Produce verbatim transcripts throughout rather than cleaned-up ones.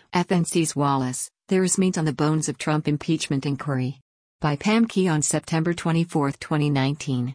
F N C's Wallace, there is meat on the bones of Trump impeachment inquiry. By Pam Key on September twenty-fourth, twenty nineteen.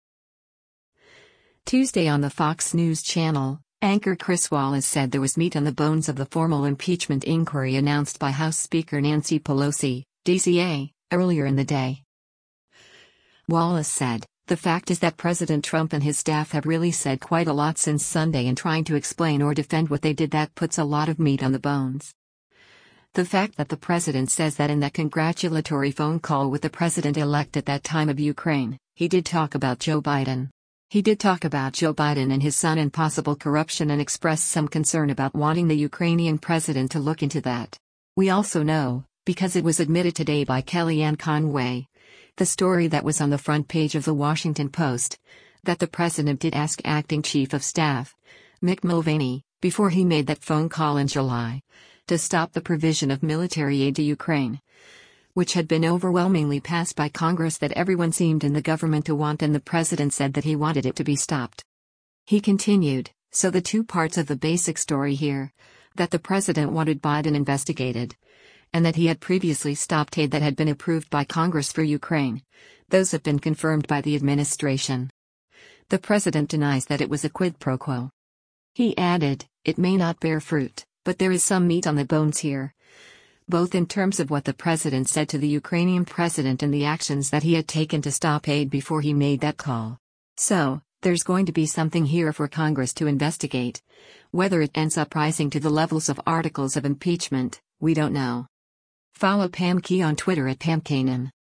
Tuesday on the Fox News Channel, anchor Chris Wallace said there was meat on the bones of the formal impeachment inquiry announced by House Speaker Nancy Pelosi, D C A, earlier in the day. Wallace said, "The fact is that President Trump and his staff have really said quite a lot since Sunday in trying to explain or defend what they did. That puts a lot of meat on the bones. The fact that the president says that in that congratulatory phone call with the president-elect at that time of Ukraine, he did talk about Joe Biden. He did talk about Joe Biden and his son and possible corruption and expressed some concern about wanting the Ukrainian president to look into that. We also know, because it was admitted today by Kellyanne Conway, the story that was on the front page of the Washington Post, that the president did ask acting chief of staff, Mick Mulvaney, before he made that phone call in July, to stop the provision of military aid to Ukraine, which had been overwhelmingly passed by Congress that everyone seemed in the government to want, and the president said that he wanted it to be stopped." He continued, "So the two parts of the basic story here, that the president wanted Biden investigated, and that he had previously stopped aid that had been approved by Congress for Ukraine, those have been confirmed by the administration. The president denies that it was a quid pro quo." He added, "It may not bear fruit, but there is some meat on the bones here, both in terms of what the president said to the Ukrainian president and the actions that he had taken to stop aid before he made that call. So, there's going to be something here for Congress to investigate. Whether it ends up rising to the levels of articles of impeachment, we don't know." Follow Pam Key on Twitter at Pam Kanan.